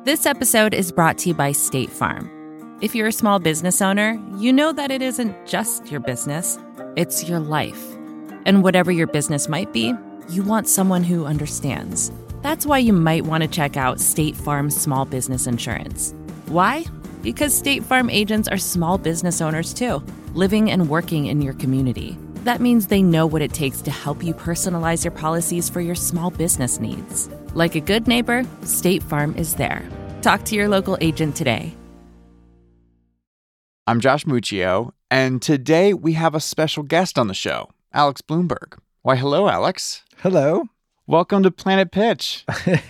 This episode is brought to you by State Farm. If you're a small business owner, you know that it isn't just your business, it's your life. And whatever your business might be, you want someone who understands. That's why you might want to check out State Farm Small Business Insurance. Why? Because State Farm agents are small business owners too, living and working in your community. That means they know what it takes to help you personalize your policies for your small business needs. Like a good neighbor, State Farm is there. Talk to your local agent today. I'm Josh Muccio, and today we have a special guest on the show, Alex Blumberg. Why, hello, Alex. Hello. Welcome to Planet Pitch.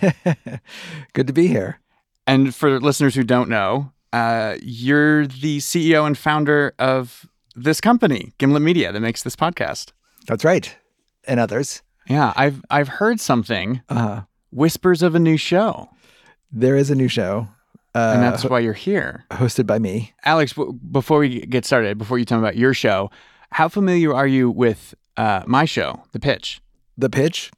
Good to be here. And for listeners who don't know, you're the CEO and founder of this company, Gimlet Media, that makes this podcast. That's right. And others. Yeah, I've heard something. Whispers of a new show. There is a new show. And that's why you're here. Hosted by me. Alex, before we get started, before you tell me about your show, how familiar are you with my show, The Pitch? The Pitch?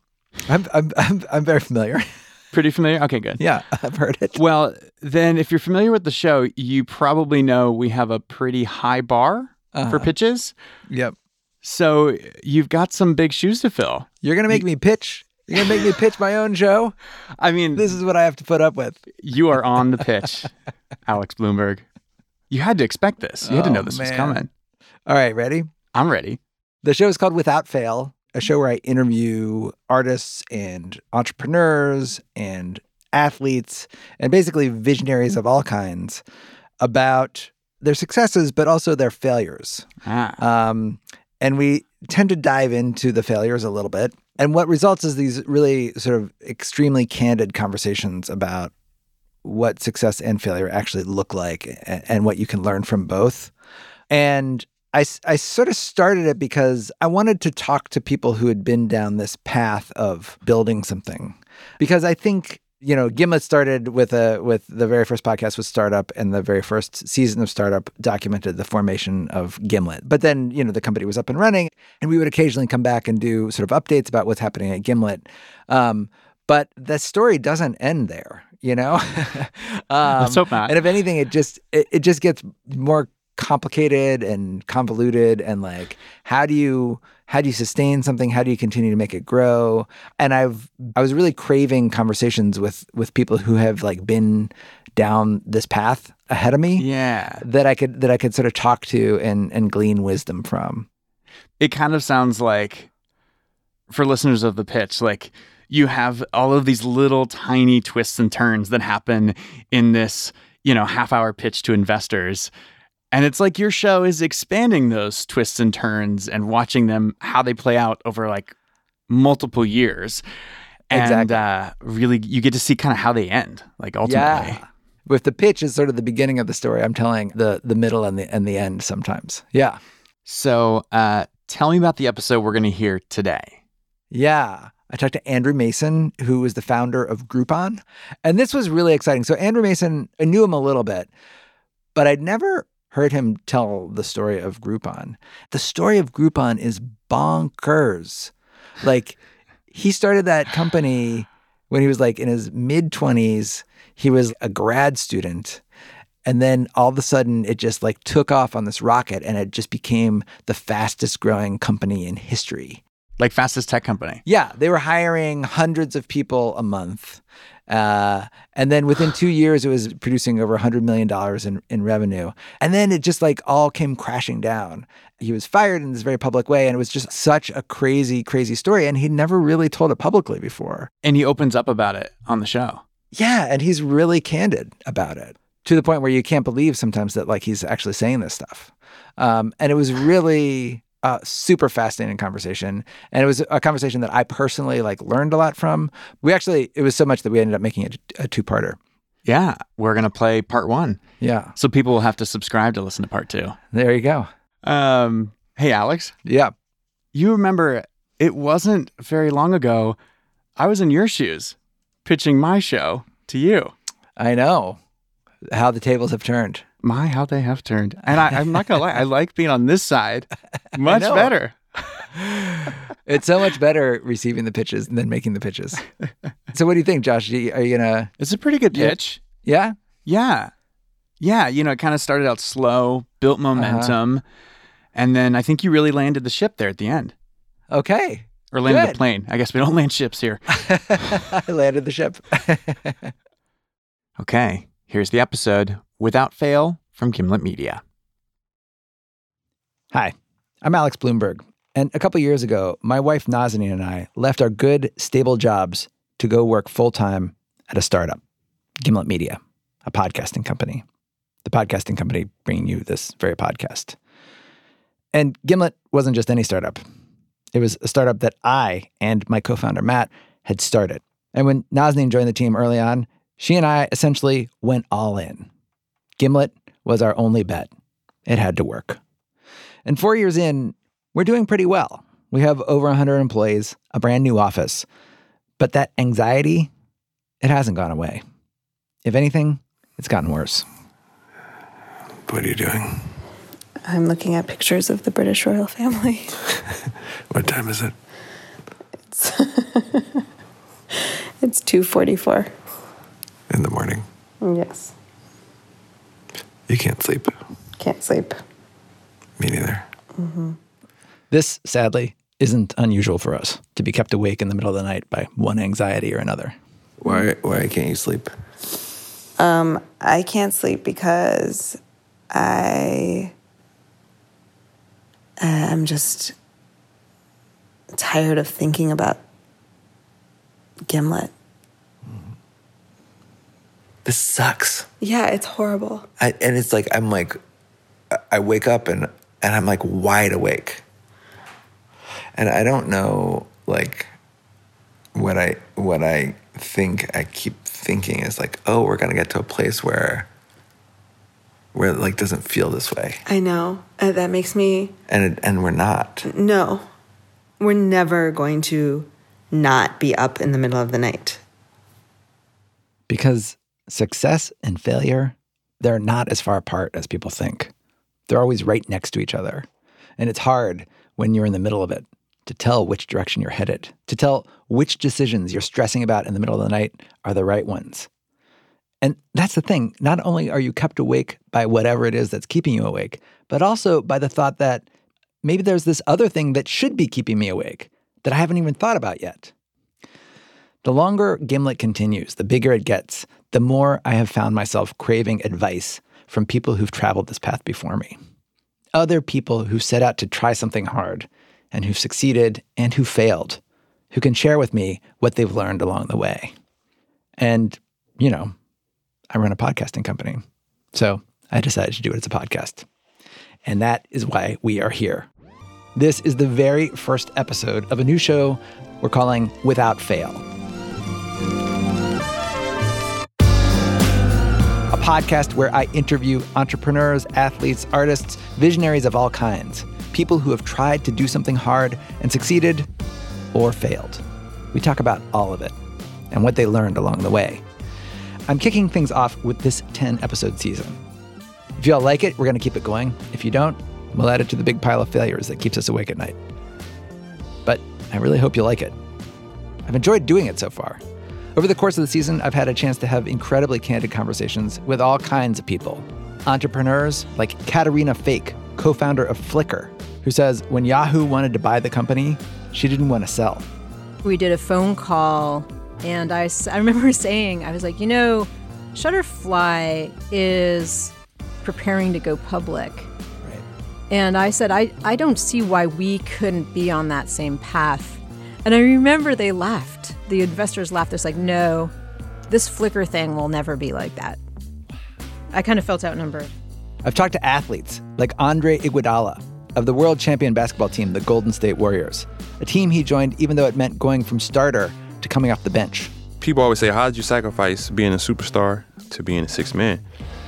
I'm very familiar. Pretty familiar? Okay, good. Yeah, I've heard it. Well, then if you're familiar with the show, you probably know we have a pretty high bar for pitches. Yep. So you've got some big shoes to fill. You're going to make me pitch? You're going to make me pitch my own show? I mean, this is what I have to put up with. You are on the pitch, Alex Blumberg. You had to expect this. You had to know this was coming. All right, ready? I'm ready. The show is called Without Fail, a show where I interview artists and entrepreneurs and athletes and basically visionaries of all kinds about their successes, but also their failures. And we tend to dive into the failures a little bit. And what results is these really sort of extremely candid conversations about what success and failure actually look like and what you can learn from both. And I sort of started it because I wanted to talk to people who had been down this path of building something. Because I think, you know, Gimlet started with the very first podcast with Startup, and the very first season of Startup documented the formation of Gimlet. But then, you know, the company was up and running, and we would occasionally come back and do sort of updates about what's happening at Gimlet. But the story doesn't end there, you know? Let's hope not. And if anything, it just gets more complicated and convoluted, and like, how do you sustain something? How do you continue to make it grow? And I was really craving conversations with people who have like been down this path ahead of me. Yeah. That I could sort of talk to and glean wisdom from. It kind of sounds like, for listeners of The Pitch, like you have all of these little tiny twists and turns that happen in this, you know, half-hour pitch to investors. And it's like your show is expanding those twists and turns and watching them, how they play out over like multiple years. And really, you get to see kind of how they end, like ultimately. Yeah. With The Pitch is sort of the beginning of the story. I'm telling the middle and the end sometimes. Yeah. So tell me about the episode we're going to hear today. Yeah. I talked to Andrew Mason, who is the founder of Groupon. And this was really exciting. So Andrew Mason, I knew him a little bit, but I'd never heard him tell the story of Groupon. The story of Groupon is bonkers. Like, he started that company when he was like in his mid-20s. He was a grad student. And then all of a sudden, it just like took off on this rocket, and it just became the fastest growing company in history. Like fastest tech company. Yeah. They were hiring hundreds of people a month. And then within 2 years, it was producing over $100 million in revenue. And then it just like all came crashing down. He was fired in this very public way. And it was just such a crazy, crazy story. And he'd never really told it publicly before. And he opens up about it on the show. Yeah. And he's really candid about it, to the point where you can't believe sometimes that like he's actually saying this stuff. And it was really super fascinating conversation. And it was a conversation that I personally like learned a lot from. It was so much that we ended up making it a two-parter. Yeah. We're going to play part one. Yeah. So people will have to subscribe to listen to part two. There you go. Hey, Alex. Yeah. You remember, it wasn't very long ago, I was in your shoes pitching my show to you. I know how the tables have turned. My, how they have turned. And I'm not going to lie, I like being on this side much better. It's so much better receiving the pitches than making the pitches. So what do you think, Josh? Are you going to... It's a pretty good pitch. Yeah? Yeah. Yeah. It kind of started out slow, built momentum. And then I think you really landed the ship there at the end. Okay. Or landed the plane. I guess we don't land ships here. I landed the ship. Okay. Here's the episode, Without Fail, from Gimlet Media. Hi, I'm Alex Blumberg. And a couple years ago, my wife Nazanin and I left our good, stable jobs to go work full-time at a startup, Gimlet Media, a podcasting company. The podcasting company bringing you this very podcast. And Gimlet wasn't just any startup. It was a startup that I and my co-founder Matt had started. And when Nazanin joined the team early on, she and I essentially went all in. Gimlet was our only bet. It had to work. And 4 years in, we're doing pretty well. We have over 100 employees, a brand new office. But that anxiety, it hasn't gone away. If anything, it's gotten worse. What are you doing? I'm looking at pictures of the British royal family. What time is it? It's 2:44. In the morning. Yes. You can't sleep. Can't sleep. Me neither. Mm-hmm. This, sadly, isn't unusual for us, to be kept awake in the middle of the night by one anxiety or another. Why can't you sleep? I can't sleep because I'm just tired of thinking about Gimlet. This sucks. Yeah, it's horrible. I wake up and I'm like wide awake. And I don't know, like, what I think I keep thinking is like, oh, we're going to get to a place where it like doesn't feel this way. I know. That makes me... And we're not. No. We're never going to not be up in the middle of the night. Because success and failure, they're not as far apart as people think. They're always right next to each other. And it's hard when you're in the middle of it to tell which direction you're headed, to tell which decisions you're stressing about in the middle of the night are the right ones. And that's the thing. Not only are you kept awake by whatever it is that's keeping you awake, but also by the thought that maybe there's this other thing that should be keeping me awake that I haven't even thought about yet. The longer Gimlet continues, the bigger it gets, the more I have found myself craving advice from people who've traveled this path before me. Other people who set out to try something hard and who've succeeded and who failed, who can share with me what they've learned along the way. And, I run a podcasting company. So I decided to do it as a podcast. And that is why we are here. This is the very first episode of a new show we're calling Without Fail. A podcast where I interview entrepreneurs, athletes, artists, visionaries of all kinds, people who have tried to do something hard and succeeded or failed. We talk about all of it and what they learned along the way. I'm kicking things off with this 10-episode season. If you all like it, we're going to keep it going. If you don't, we'll add it to the big pile of failures that keeps us awake at night. But I really hope you like it. I've enjoyed doing it so far. Over the course of the season, I've had a chance to have incredibly candid conversations with all kinds of people. Entrepreneurs like Katerina Fake, co-founder of Flickr, who says when Yahoo wanted to buy the company, she didn't want to sell. We did a phone call, and I remember saying, I was like, Shutterfly is preparing to go public. Right. And I said, I don't see why we couldn't be on that same path. And I remember they laughed. The investors laughed. It's like, no, this Flickr thing will never be like that. I kind of felt outnumbered. I've talked to athletes like Andre Iguodala of the world champion basketball team, the Golden State Warriors, a team he joined even though it meant going from starter to coming off the bench. People always say, how did you sacrifice being a superstar to being a sixth man?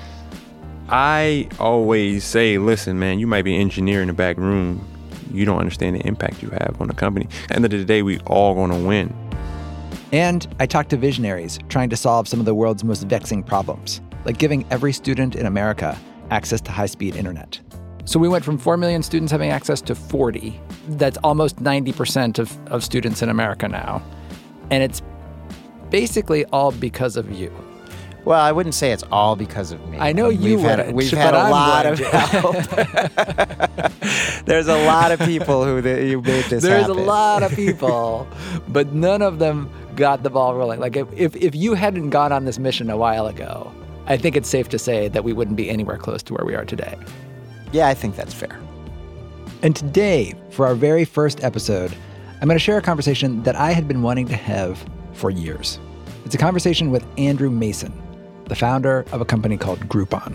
I always say, listen, man, you might be an engineer in the back room. You don't understand the impact you have on the company. At the end of the day, we all going to win. And I talked to visionaries trying to solve some of the world's most vexing problems, like giving every student in America access to high-speed internet. So we went from 4 million students having access to 40. That's almost 90% of students in America now. And it's basically all because of you. Well, I wouldn't say it's all because of me. I know you wouldn't, We've had a but lot I'm of going help. There's a lot of people who made this There's happen. a lot of people, but none of them got the ball rolling. Like if you hadn't gone on this mission a while ago, I think it's safe to say that we wouldn't be anywhere close to where we are today. Yeah, I think that's fair. And today, for our very first episode, I'm going to share a conversation that I had been wanting to have for years. It's a conversation with Andrew Mason, the founder of a company called Groupon.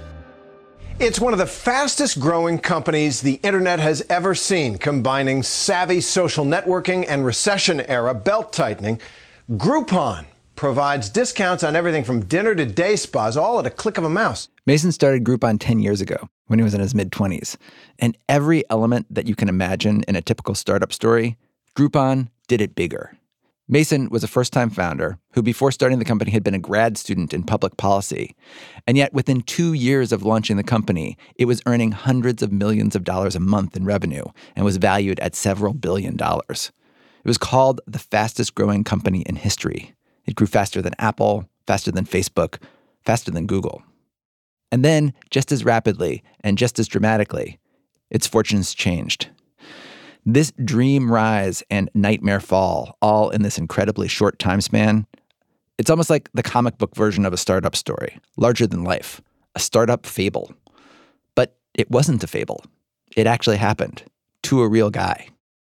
It's one of the fastest growing companies the internet has ever seen, combining savvy social networking and recession-era belt-tightening. Groupon provides discounts on everything from dinner to day spas, all at a click of a mouse. Mason started Groupon 10 years ago when he was in his mid-20s. And every element that you can imagine in a typical startup story, Groupon did it bigger. Mason was a first-time founder who, before starting the company, had been a grad student in public policy. And yet, within 2 years of launching the company, it was earning hundreds of millions of dollars a month in revenue and was valued at several billion dollars. It was called the fastest-growing company in history. It grew faster than Apple, faster than Facebook, faster than Google. And then, just as rapidly and just as dramatically, its fortunes changed. This dream rise and nightmare fall, all in this incredibly short time span, it's almost like the comic book version of a startup story, larger than life, a startup fable. But it wasn't a fable. It actually happened to a real guy.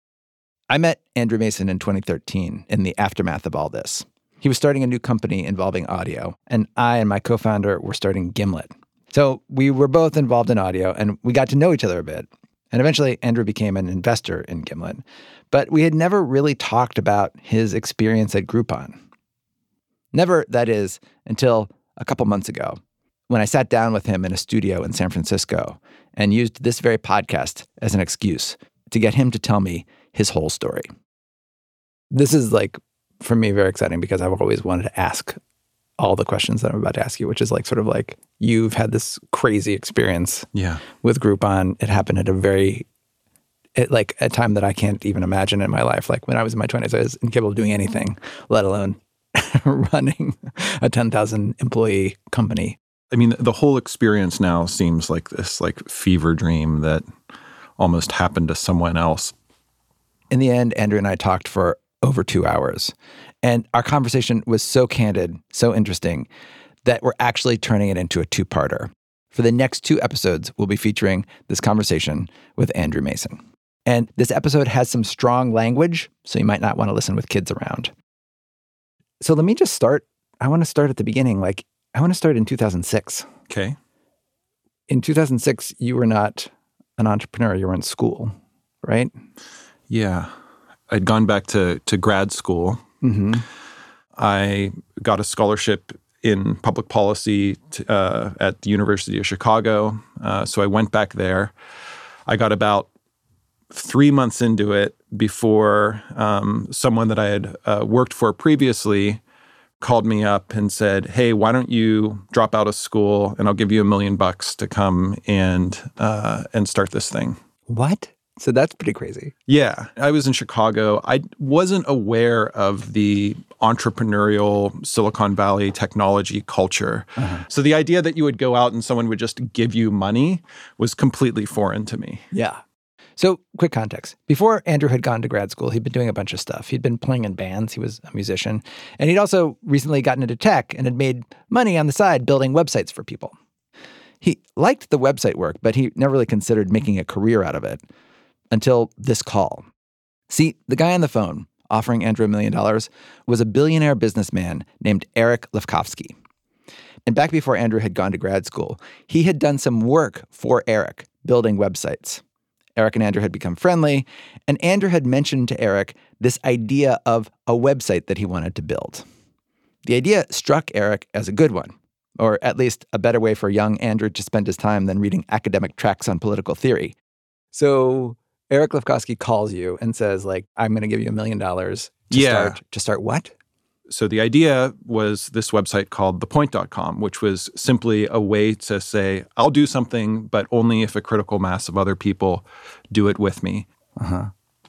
I met Andrew Mason in 2013 in the aftermath of all this. He was starting a new company involving audio, and I and my co-founder were starting Gimlet. So we were both involved in audio, and we got to know each other a bit. And eventually, Andrew became an investor in Gimlet. But we had never really talked about his experience at Groupon. Never, that is, until a couple months ago, when I sat down with him in a studio in San Francisco and used this very podcast as an excuse to get him to tell me his whole story. This is, like, for me, very exciting because I've always wanted to ask all the questions that I'm about to ask you, which is like sort of like you've had this crazy experience with Groupon. It happened at a time that I can't even imagine in my life. Like when I was in my 20s, I was incapable of doing anything, let alone running a 10,000 employee company. I mean, the whole experience now seems like this like fever dream that almost happened to someone else. In the end, Andrew and I talked for over 2 hours. And our conversation was so candid, so interesting, that we're actually turning it into a two-parter. For the next 2 episodes, we'll be featuring this conversation with Andrew Mason. And this episode has some strong language, so you might not want to listen with kids around. So let me just start. I want to start at the beginning. Like, I want to start in 2006. Okay. In 2006, you were not an entrepreneur. You were in school, right? Yeah. I'd gone back to grad school. Mm-hmm. I got a scholarship in public policy at the University of Chicago. So I went back there. I got about 3 months into it before someone that I had worked for previously called me up and said, "Hey, why don't you drop out of school and I'll give you $1 million to come and start this thing." What? So that's pretty crazy. Yeah. I was in Chicago. I wasn't aware of the entrepreneurial Silicon Valley technology culture. Uh-huh. So the idea that you would go out and someone would just give you money was completely foreign to me. Yeah. So quick context. Before Andrew had gone to grad school, he'd been doing a bunch of stuff. He'd been playing in bands. He was a musician. And he'd also recently gotten into tech and had made money on the side building websites for people. He liked the website work, but he never really considered making a career out of it. Until this call. See, the guy on the phone offering Andrew $1 million was a billionaire businessman named Eric Lefkofsky. And back before Andrew had gone to grad school, he had done some work for Eric, building websites. Eric and Andrew had become friendly, and Andrew had mentioned to Eric this idea of a website that he wanted to build. The idea struck Eric as a good one, or at least a better way for young Andrew to spend his time than reading academic tracts on political theory. So Eric Lefkofsky calls you and says, like, I'm going to give you $1 million to start what? So the idea was this website called thepoint.com, which was simply a way to say, I'll do something, but only if a critical mass of other people do it with me. Uh-huh.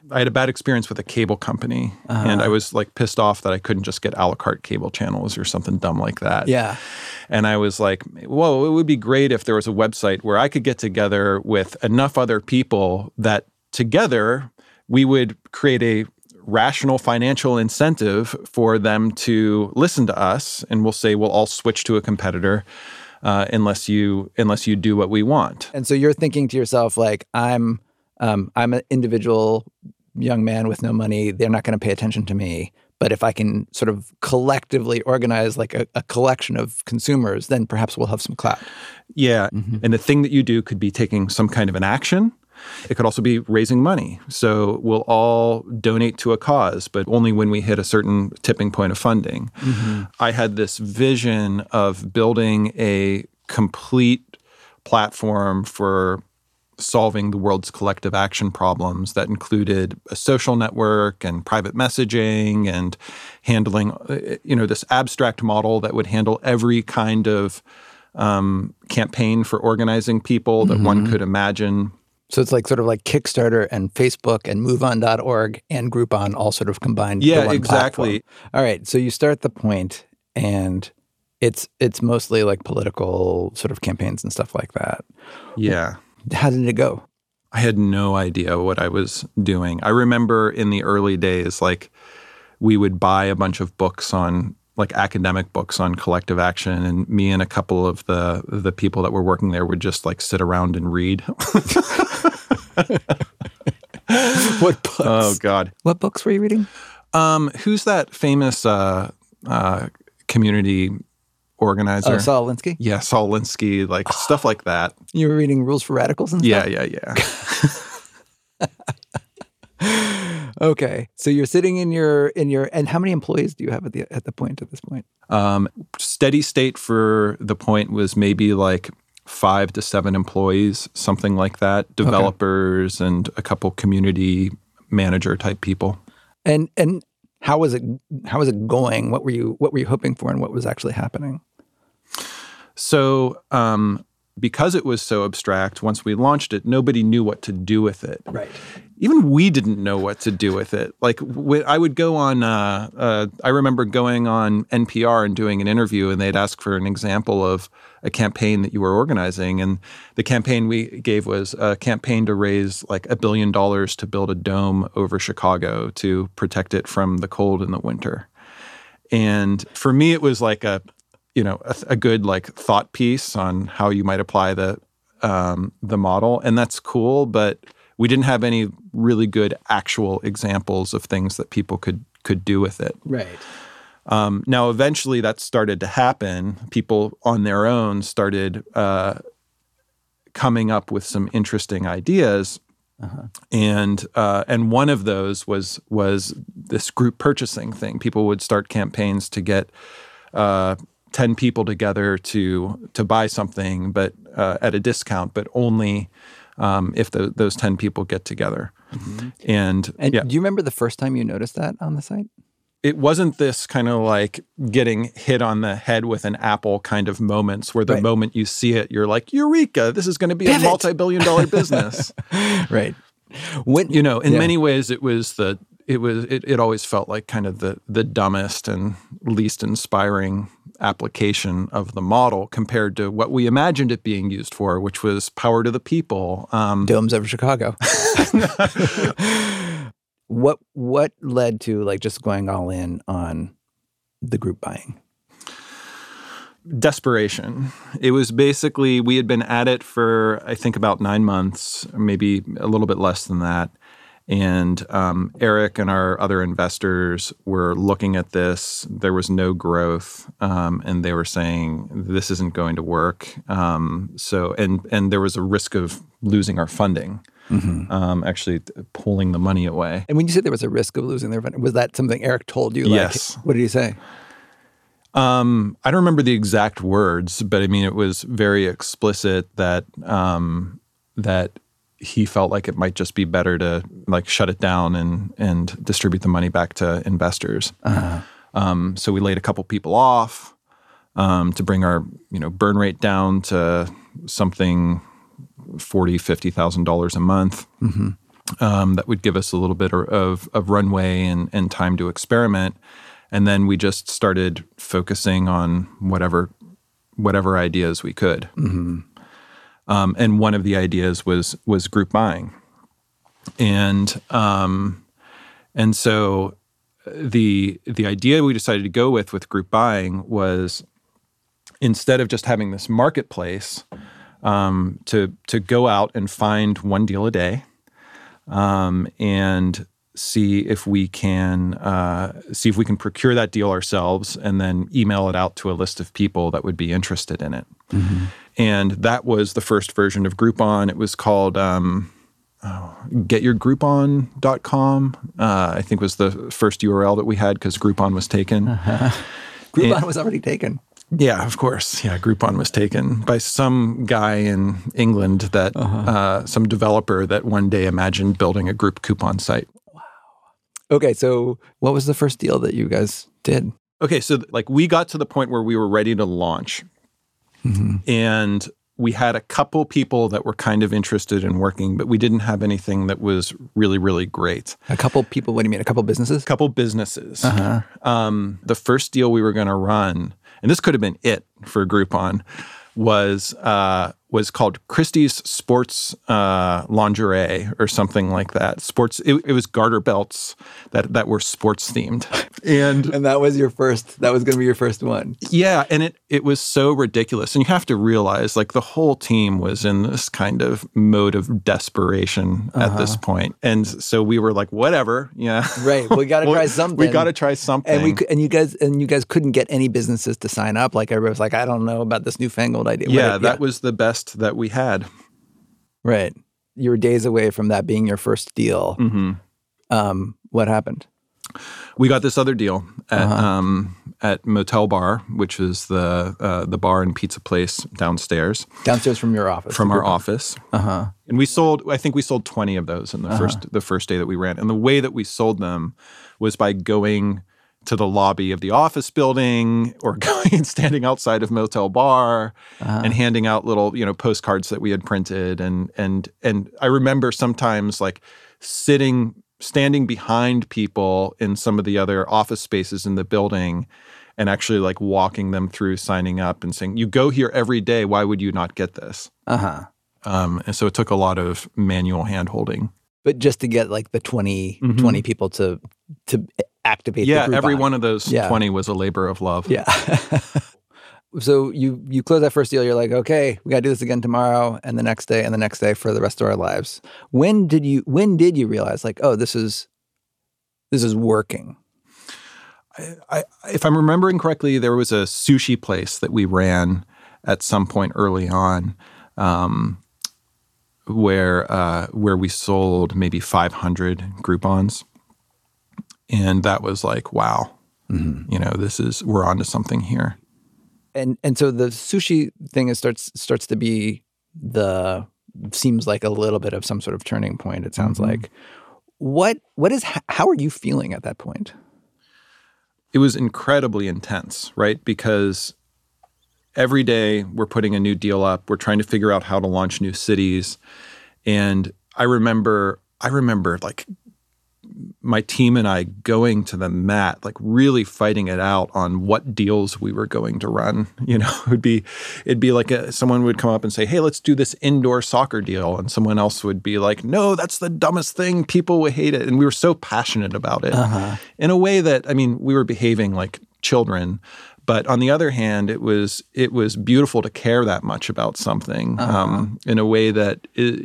I had a bad experience with a cable company, and I was like pissed off that I couldn't just get a la carte cable channels or something dumb like that. Yeah. And I was like, whoa, it would be great if there was a website where I could get together with enough other people that together we would create a rational financial incentive for them to listen to us, and we'll say we'll all switch to a competitor unless you do what we want. And so you're thinking to yourself, like, I'm an individual young man with no money. They're not going to pay attention to me. But if I can sort of collectively organize like a collection of consumers, then perhaps we'll have some clout. Yeah. And the thing that you do could be taking some kind of an action. It could also be raising money. So we'll all donate to a cause, but only when we hit a certain tipping point of funding. I had this vision of building a complete platform for solving the world's collective action problems that included a social network and private messaging and handling, this abstract model that would handle every kind of campaign for organizing people that one could imagine. So it's like sort of like Kickstarter and Facebook and MoveOn.org and Groupon all sort of combined. Yeah, into one exactly. platform. All right. So you start the point, and it's mostly like political sort of campaigns and stuff like that. Yeah. How did it go? I had no idea what I was doing. I remember in the early days, like we would buy a bunch of books on like academic books on collective action, and me and a couple of the people that were working there would just like sit around and read. What books? Oh God. What books were you reading? Who's that famous community organizer? Oh, Saul Alinsky? Yeah, Saul Alinsky, like stuff like that. You were reading Rules for Radicals and stuff? Yeah. Okay. So you're sitting in your and how many employees do you have at this point? Steady state for the point was maybe like 5 to 7 employees, something like that. Developers and a couple community manager type people. And how was it going? What were you hoping for, and what was actually happening? So because it was so abstract, once we launched it, nobody knew what to do with it. Right. Even we didn't know what to do with it. Like I would go on, I remember going on NPR and doing an interview, and they'd ask for an example of a campaign that you were organizing. And the campaign we gave was a campaign to raise like $1 billion to build a dome over Chicago to protect it from the cold in the winter. And for me, it was like a good like thought piece on how you might apply the model. And that's cool, but we didn't have any really good actual examples of things that people could do with it. Right. Now, eventually that started to happen. People on their own started coming up with some interesting ideas. And one of those was this group purchasing thing. People would start campaigns to get 10 people together to buy something, but at a discount, but only if those 10 people get together. And do you remember the first time you noticed that on the site? It wasn't this kind of like getting hit on the head with an apple kind of moments where the moment you see it, you're like, Eureka, this is going to be a multi-billion-dollar business. Right. In many ways it always felt like kind of the dumbest and least inspiring application of the model compared to what we imagined it being used for, which was power to the people. Domes over Chicago. What led to like just going all in on the group buying? Desperation. It was basically, we had been at it for, I think, about 9 months, or maybe a little bit less than that. And Eric and our other investors were looking at this. There was no growth, and they were saying this isn't going to work. So there was a risk of losing our funding, actually pulling the money away. And when you said there was a risk of losing their funding, was that something Eric told you? Yes. What did he say? I don't remember the exact words, but I mean it was very explicit that that he felt like it might just be better to like shut it down and distribute the money back to investors. So we laid a couple people off to bring our burn rate down to something $40,000-$50,000 a month. that would give us a little bit of runway and time to experiment. And then we just started focusing on whatever ideas we could. Mm-hmm. And one of the ideas was group buying. And so the idea we decided to go with group buying was, instead of just having this marketplace, to go out and find one deal a day, and see if we can procure that deal ourselves, and then email it out to a list of people that would be interested in it. Mm-hmm. And that was the first version of Groupon. It was called getyourgroupon.com. I think was the first URL that we had, because Groupon was taken. Groupon was already taken. Yeah, of course. Yeah, Groupon was taken by some guy in England that some developer that one day imagined building a group coupon site. Wow. Okay, so what was the first deal that you guys did? Okay, so we got to the point where we were ready to launch. Mm-hmm. And we had a couple people that were kind of interested in working, but we didn't have anything that was really, really great. A couple people? What do you mean? A couple businesses? A couple businesses. Uh-huh. The first deal we were going to run, and this could have been it for Groupon, was called Christie's Sports Lingerie or something like that. It was garter belts that were sports themed, and that was your first. That was going to be your first one. Yeah, and it was so ridiculous, and you have to realize the whole team was in this kind of mode of desperation at this point, and so we were like, whatever, yeah, right. We got to try something. We got to try something, and you guys couldn't get any businesses to sign up. Everybody was like, I don't know about this newfangled idea. Yeah, that was the best that we had. Right. You were days away from that being your first deal. Mm-hmm. What happened? We got this other deal at Motel Bar, which is the bar and pizza place downstairs. Downstairs from your office. From our office. Uh-huh. And I think we sold 20 of those in the first day that we ran. And the way that we sold them was by going to the lobby of the office building, or going and standing outside of Motel Bar and handing out little, postcards that we had printed. And I remember sometimes standing behind people in some of the other office spaces in the building and actually walking them through signing up and saying, you go here every day, why would you not get this? And so it took a lot of manual hand-holding. But just to get the 20 people to activate the Groupon. Every one of those 20 was a labor of love. Yeah. So you close that first deal, you're like, okay, we got to do this again tomorrow, and the next day, and the next day for the rest of our lives. When did you realize oh, this is working? If I'm remembering correctly, there was a sushi place that we ran at some point early on, where we sold maybe 500 Groupons. And that was wow, we're onto something here. And so the sushi thing starts to be seems like a little bit of some sort of turning point. It sounds like. How are you feeling at that point? It was incredibly intense, right? Because every day we're putting a new deal up. We're trying to figure out how to launch new cities. And I remember my team and I going to the mat, really fighting it out on what deals we were going to run. It'd be someone would come up and say, hey, let's do this indoor soccer deal. And someone else would be like, no, that's the dumbest thing. People would hate it. And we were so passionate about it in a way that, we were behaving like children. But on the other hand, it was beautiful to care that much about something in a way that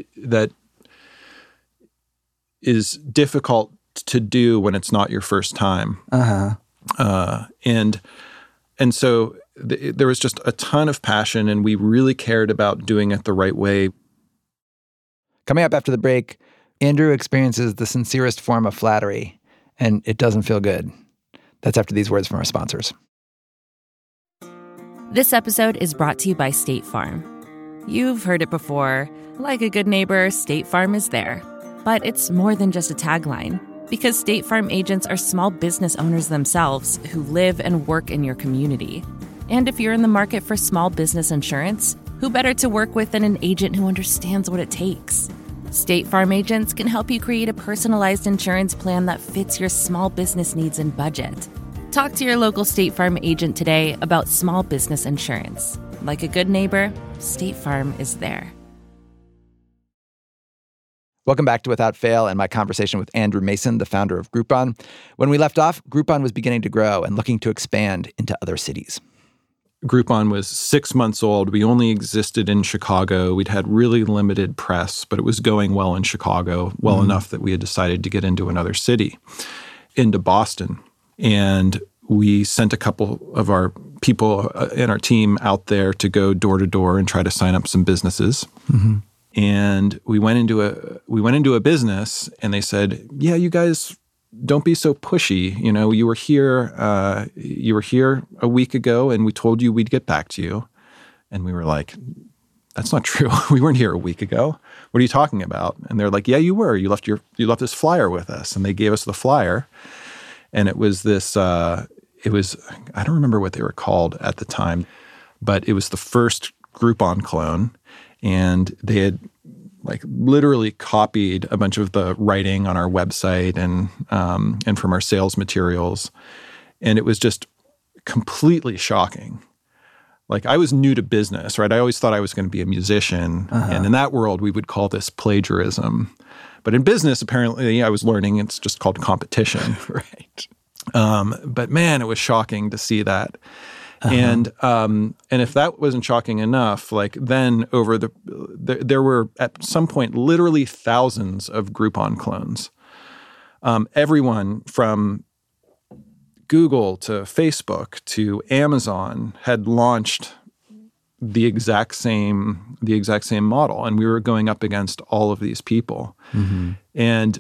is difficult to do when it's not your first time. And so there was just a ton of passion, and we really cared about doing it the right way. Coming up after the break, Andrew experiences the sincerest form of flattery, and it doesn't feel good. That's after these words from our sponsors. This episode is brought to you by State Farm. You've heard it before. Like a good neighbor, State Farm is there. But it's more than just a tagline, because State Farm agents are small business owners themselves who live and work in your community. And if you're in the market for small business insurance, who better to work with than an agent who understands what it takes? State Farm agents can help you create a personalized insurance plan that fits your small business needs and budget. Talk to your local State Farm agent today about small business insurance. Like a good neighbor, State Farm is there. Welcome back to Without Fail and my conversation with Andrew Mason, the founder of Groupon. When we left off, Groupon was beginning to grow and looking to expand into other cities. Groupon was 6 months old. We only existed in Chicago. We'd had really limited press, but it was going well in Chicago, well enough that we had decided to get into another city, into Boston. And we sent a couple of our people in our team out there to go door to door and try to sign up some businesses. Mm-hmm. And we went into a business, and they said, "Yeah, you guys don't be so pushy. You know, you were here a week ago, and we told you we'd get back to you." And we were like, "That's not true. We weren't here a week ago. What are you talking about?" And they're like, "Yeah, you were. You left this flyer with us." And they gave us the flyer, and it was this. I don't remember what they were called at the time, but it was the first Groupon clone. And they had like literally copied a bunch of the writing on our website and from our sales materials. And it was just completely shocking. Like, I was new to business, right? I always thought I was going to be a musician. And in that world, we would call this plagiarism. But in business, apparently, I was learning it's just called competition. Right. But man, it was shocking to see that. And if that wasn't shocking enough, like then there were at some point literally thousands of Groupon clones. Everyone from Google to Facebook to Amazon had launched the exact same model, and we were going up against all of these people, and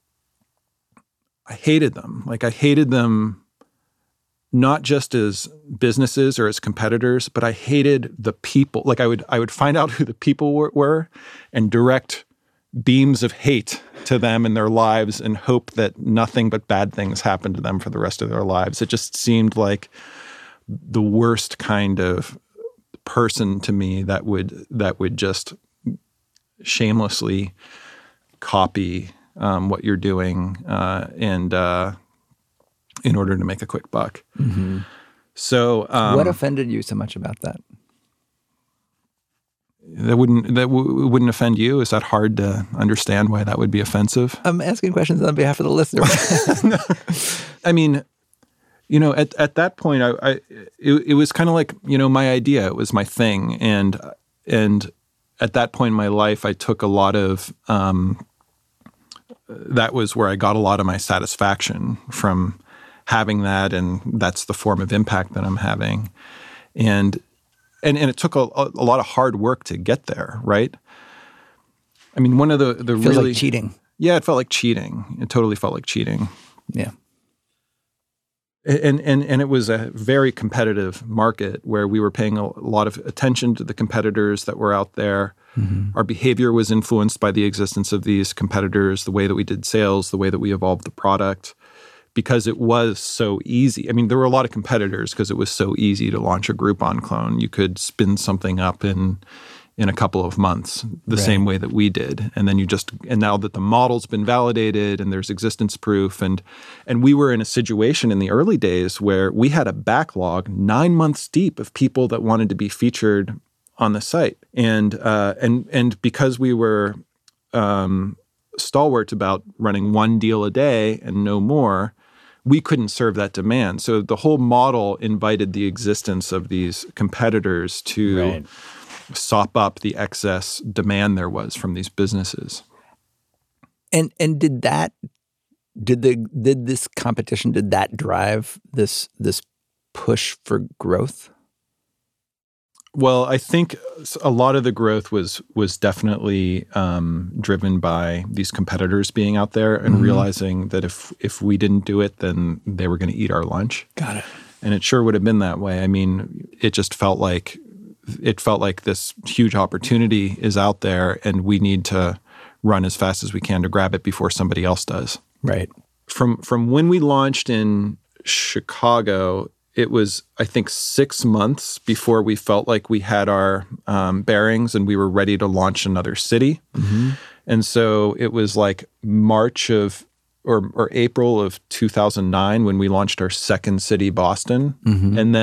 I hated them. Like, I hated them. Not just as businesses or as competitors, but I hated the people. Like, I would find out who the people were and direct beams of hate to them in their lives and hope that nothing but bad things happen to them for the rest of their lives. It just seemed like the worst kind of person to me that would just shamelessly copy what you're doing and in order to make a quick buck. Mm-hmm. So, what offended you so much about that? That wouldn't offend you? Is that hard to understand why that would be offensive? I'm asking questions on behalf of the listener. I mean, you know, at that point, it was kind of like, you know, my idea. It was my thing, and at that point in my life, I took a lot of. That was where I got a lot of my satisfaction from having that, and that's the form of impact that I'm having, and it took a lot of hard work to get there, right? I mean, one of the feels really like cheating. Yeah, it felt like cheating. It totally felt like cheating. Yeah, and it was a very competitive market where we were paying a lot of attention to the competitors that were out there. Mm-hmm. Our behavior was influenced by the existence of these competitors, the way that we did sales, the way that we evolved the product. Because it was so easy. I mean, there were a lot of competitors because it was so easy to launch a Groupon clone. You could spin something up in a couple of months, the same way that we did. And then and now that the model's been validated and there's existence proof, and we were in a situation in the early days where we had a backlog 9 months deep of people that wanted to be featured on the site. And because we were stalwart about running one deal a day and no more, we couldn't serve that demand. So the whole model invited the existence of these competitors to sop up the excess demand there was from these businesses. And did this competition drive this push for growth? Well, I think a lot of the growth was definitely driven by these competitors being out there and realizing that if we didn't do it, then they were going to eat our lunch. Got it. And it sure would have been that way. I mean, it just felt like this huge opportunity is out there, and we need to run as fast as we can to grab it before somebody else does. Right. From when we launched in Chicago, it was, I think, 6 months before we felt like we had our bearings and we were ready to launch another city. Mm-hmm. And so it was like March of or April of 2009 when we launched our second city, Boston. And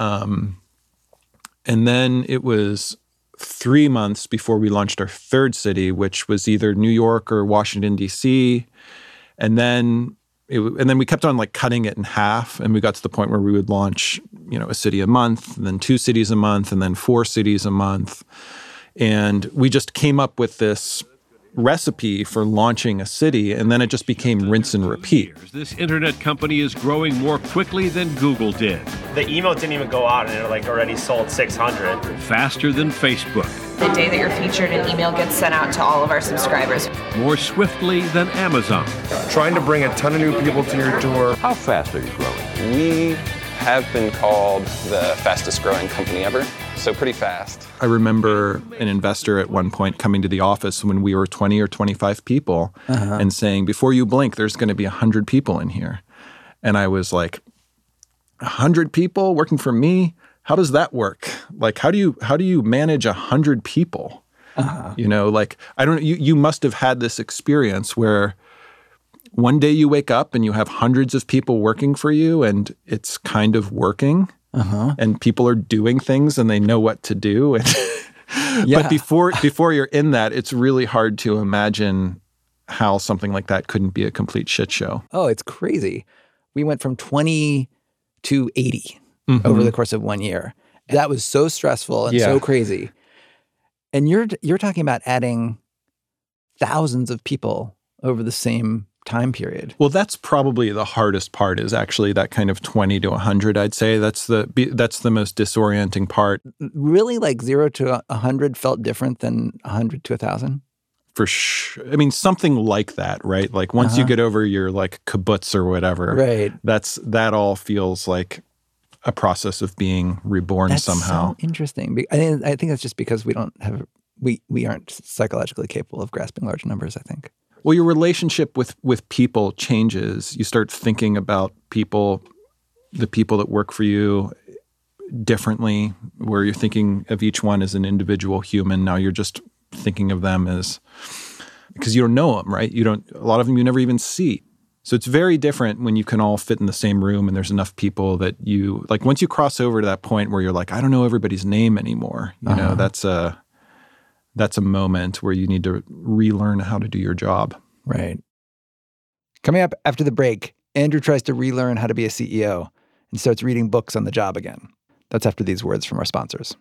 then it was 3 months before we launched our third city, which was either New York or Washington, D.C. And then we kept on like cutting it in half, and we got to the point where we would launch, a city a month, and then 2 cities a month, and then 4 cities a month. And we just came up with this recipe for launching a city, and then it just became rinse and repeat. This internet company is growing more quickly than Google did. The email didn't even go out, and it already sold 600. Faster than Facebook. The day that you're featured, an email gets sent out to all of our subscribers. More swiftly than Amazon. Trying to bring a ton of new people to your door. How fast are you growing? We have been called the fastest growing company ever, so pretty fast. I remember an investor at one point coming to the office when we were 20 or 25 people and saying, before you blink, there's going to be 100 people in here. And I was like, 100 people working for me? How does that work? Like, how do you manage 100 people? You must have had this experience where one day you wake up and you have hundreds of people working for you and it's kind of working and people are doing things and they know what to do. But before you're in that, it's really hard to imagine how something like that couldn't be a complete shit show. Oh, it's crazy. We went from 20 to 80 over the course of 1 year. That was so stressful and so crazy. And you're talking about adding thousands of people over the same time period. Well, that's probably the hardest part, is actually that kind of 20 to 100, I'd say. That's the most disorienting part. Really, like 0 to 100 felt different than 100 to 1,000? For sure. I mean, something like that, right? Like once you get over your like kibbutz or whatever, right? That all feels like a process of being reborn somehow. So interesting. I think that's just because we aren't psychologically capable of grasping large numbers, I think. Well, your relationship with people changes. You start thinking about people, the people that work for you, differently, where you're thinking of each one as an individual human. Now you're just thinking of them as, because you don't know them, right? A lot of them you never even see. So it's very different when you can all fit in the same room and there's enough people that you, like once you cross over to that point where you're like, I don't know everybody's name anymore. That's a moment where you need to relearn how to do your job. Right. Coming up after the break, Andrew tries to relearn how to be a CEO and starts reading books on the job again. That's after these words from our sponsors.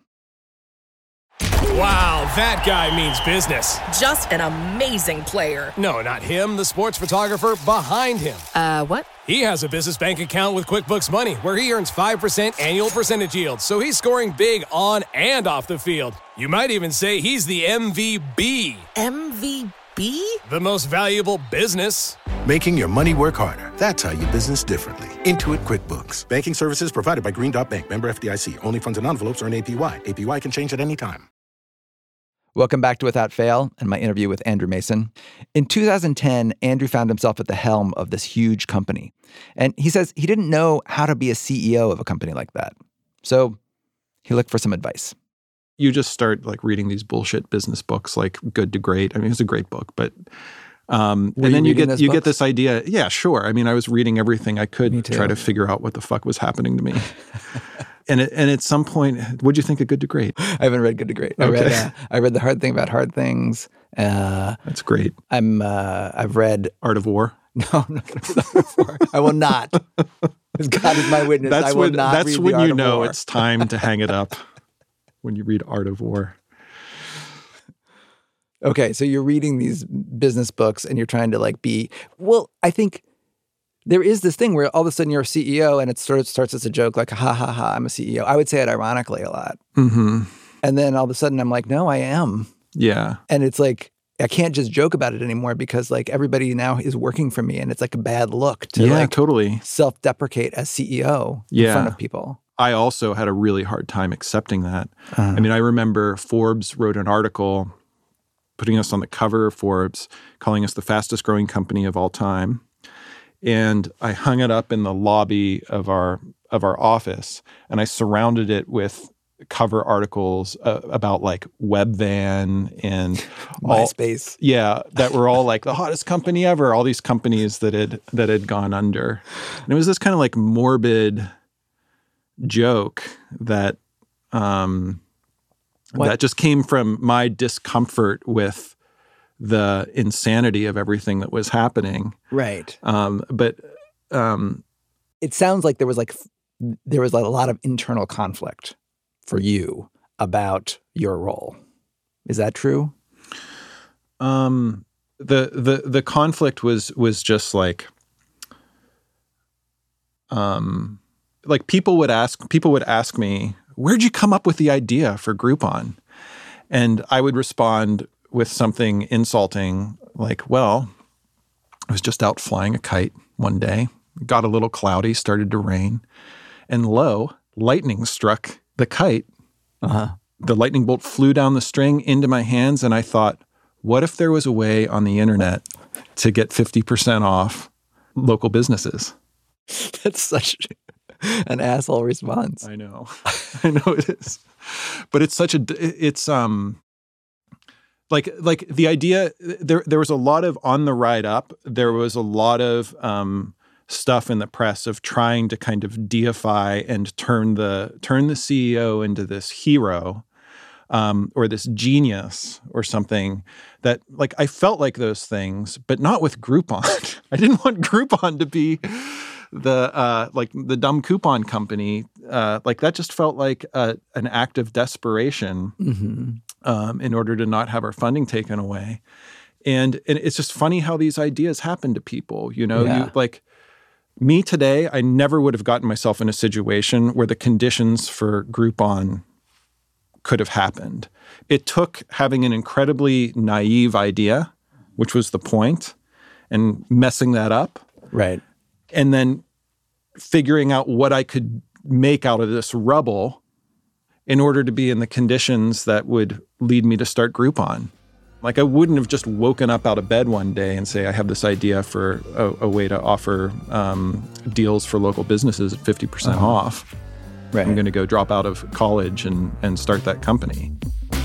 Wow, that guy means business. Just an amazing player. No, not him, the sports photographer behind him. What? He has a business bank account with QuickBooks Money where he earns 5% annual percentage yield, so he's scoring big on and off the field. You might even say he's the MVB. MVP? The most valuable business. Making your money work harder. That's how you business differently. Intuit QuickBooks. Banking services provided by Green Dot Bank. Member FDIC. Only funds and envelopes earn APY. APY can change at any time. Welcome back to Without Fail and my interview with Andrew Mason. In 2010, Andrew found himself at the helm of this huge company. And he says he didn't know how to be a CEO of a company like that. So he looked for some advice. You just start like reading these bullshit business books like Good to Great. I mean, it's a great book, but and then you get this idea. Yeah, sure. I mean, I was reading everything I could to try to figure out what the fuck was happening to me. And at some point, what'd you think of Good to Great? I haven't read Good to Great. Okay. I read The Hard Thing About Hard Things. That's great. I've read Art of War. No, I'm not going to read Art of War. I will not. As God is my witness, I will not read The Art of War. That's when you know it's time to hang it up. When you read Art of War. Okay, so you're reading these business books and you're trying to I think there is this thing where all of a sudden you're a CEO and it sort of starts as a joke, like, ha, ha, ha, I'm a CEO. I would say it ironically a lot. Mm-hmm. And then all of a sudden I'm like, no, I am. Yeah. And it's like, I can't just joke about it anymore because like everybody now is working for me and it's like a bad look to totally self-deprecate as CEO in front of people. I also had a really hard time accepting that. I mean, I remember Forbes wrote an article putting us on the cover of Forbes, calling us the fastest growing company of all time. And I hung it up in the lobby of our office, and I surrounded it with cover articles about like Webvan and MySpace. That were all like the hottest company ever. All these companies that had gone under, and it was this kind of like morbid joke that that just came from my discomfort with the insanity of everything that was happening. Right. But it sounds like there was a lot of internal conflict for you about your role. Is that true? The conflict was just like people would ask me, where'd you come up with the idea for Groupon? And I would respond with something insulting like, well, I was just out flying a kite one day, got a little cloudy, started to rain, and lo, lightning struck the kite. The lightning bolt flew down the string into my hands, and I thought, what if there was a way on the internet to get 50% off local businesses? That's such an asshole response. I know. I know it is. But it's such like the idea, there was a lot of on the ride up, there was a lot of stuff in the press of trying to kind of deify and turn the CEO into this hero or this genius or something that like I felt like those things, but not with Groupon. I didn't want Groupon to be the dumb coupon company. Like that just felt like an act of desperation in order to not have our funding taken away. And it's just funny how these ideas happen to people, you know, you like me today, I never would have gotten myself in a situation where the conditions for Groupon could have happened. It took having an incredibly naive idea, which was the point, and messing that up. Right. And then figuring out what I could make out of this rubble in order to be in the conditions that would lead me to start Groupon. Like I wouldn't have just woken up out of bed one day and say, I have this idea for a way to offer deals for local businesses at 50% off. Right. I'm going to go drop out of college and start that company.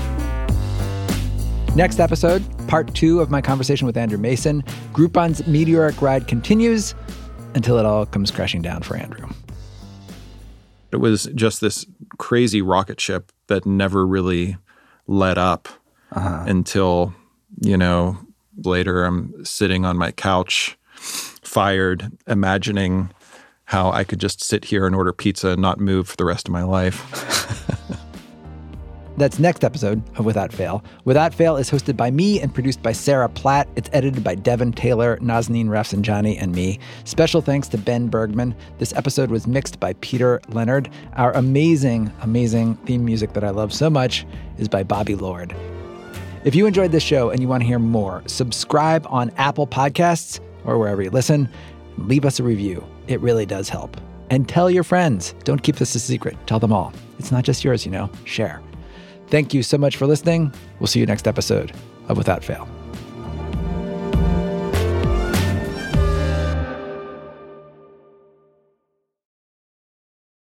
Next episode, part 2 of my conversation with Andrew Mason. Groupon's meteoric ride continues until it all comes crashing down for Andrew. It was just this crazy rocket ship that never really let up until, you know, later I'm sitting on my couch, fired, imagining how I could just sit here and order pizza and not move for the rest of my life. That's next episode of Without Fail. Without Fail is hosted by me and produced by Sarah Platt. It's edited by Devin Taylor, Nazanin Rafsanjani, and me. Special thanks to Ben Bergman. This episode was mixed by Peter Leonard. Our amazing, amazing theme music that I love so much is by Bobby Lord. If you enjoyed this show and you want to hear more, subscribe on Apple Podcasts or wherever you listen. Leave us a review. It really does help. And tell your friends. Don't keep this a secret. Tell them all. It's not just yours, you know. Share. Thank you so much for listening. We'll see you next episode of Without Fail.